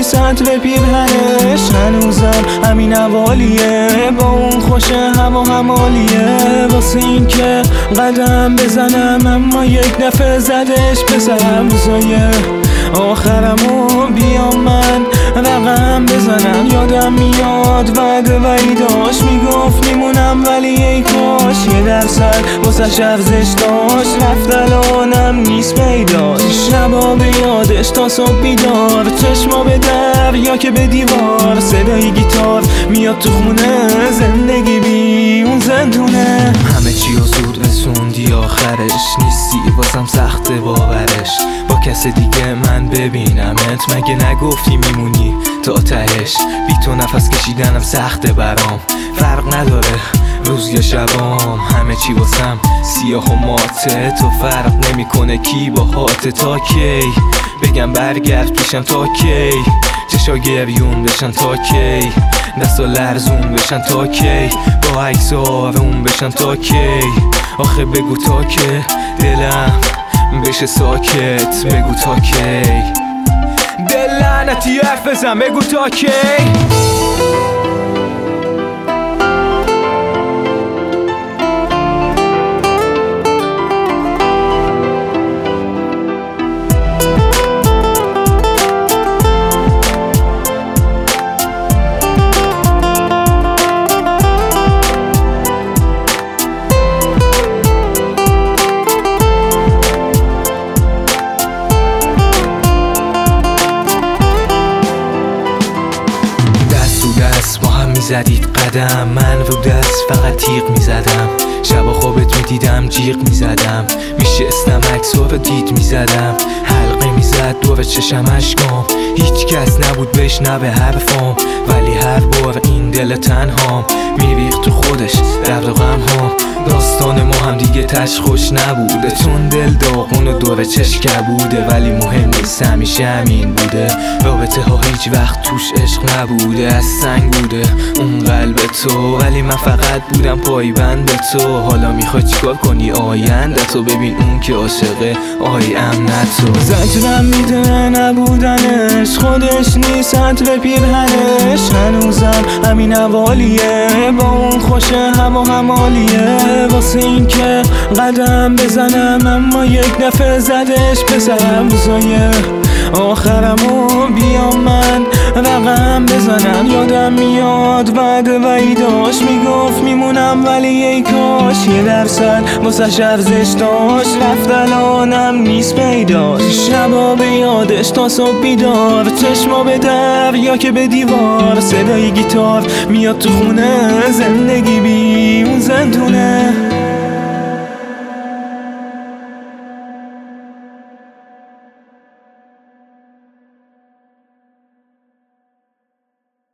نیست عطر پیرهنش، هنوزم همین اوالیه، با اون خوش هوا همالیه. واسه این که قدم بزنم اما یک دفعه زدش به سبزای آخرمو بیام من رقم بزنم. یادم میاد وعده ولی داشت، میگفت میمونم ولی ای کاش 1% واسه ارزش داشت. رفت الانم نیست پیداش، شبا به یادش تا صبح بیدار، چشما به در یا که به دیوار، صدای گیتار میاد تو خونه، زندگی بی اون زندونه. همه چی رو زود رسوندی آخرش، نیستی واسم سخت باورش، با کس دیگه من ببینمت، مگه نگفتی میمونی تا تهش؟ بی تو نفس کشیدنم سخته برام، فرق نداره روز یا شبام، همه چی واسم سیاه و ماته، تو فرق نمیکنه کی با هاته. تا کی بگم برگرد پیشم؟ تا کی چشا گریون بشن؟ تا کی دستا لرزون بشن؟ تا کی با عکس آروم بشن؟ تا کی آخه بگو تا که دلم بشه ساکت، بگو تا کی دل لعنتی حرف بزن، بگو تا کی. زدید قدم، من رو دست فقط تیغ میزدم، شب خوابت میدیدم جیغ میزدم، میشستم عکس رو دید میزدم، حلقه میزد دور چشم اشکام، هیچ کس نبود بشنوه حرفام، ولی هر بار این دل تنهام میریخت تو خودش درد و غم ها. داستان ما هم دیگه تش خوش نبوده، چون دل داغون و دور چشکر بوده، ولی مهم نیست همیشه همین بوده، رابطه ها هیچ وقت توش عشق نبوده، از سنگ بوده اون قلب تو، ولی من فقط بودم پایبند به تو. حالا میخوای چیکار کنی آینده تو؟ ببین اون که عاشقه آیم نه تو. زجرم میده نبودنش، خودش نیست عطر پیرهنش، هنوزم همین اوالیه، با اون خوش هوا همالیه. واسه این که قدم بزنم اما یک دفعه زدش به سبزای آخرمو بیام من رقم بزنم. یادم میاد وعده ولی داشت، میگفت میمونم ولی ای کاش 1% واسه ارزش داشت. رفت الانم نیست پیداش، شبا به یادش تا صبح بیدار، چشما به در یا که به دیوار، صدای گیتار میاد تو خونه، زندگی بی اون زندونه.